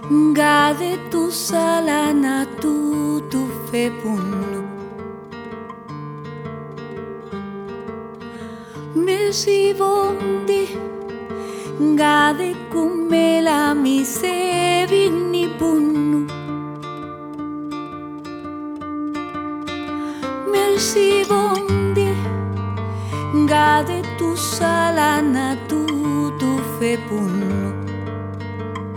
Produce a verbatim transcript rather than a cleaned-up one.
Gade tu salana tu tu fe punnu. Merci vondi, gade kumela mi se vinni punnu. Merci vondi, gade tu salana tu tu fe punnu.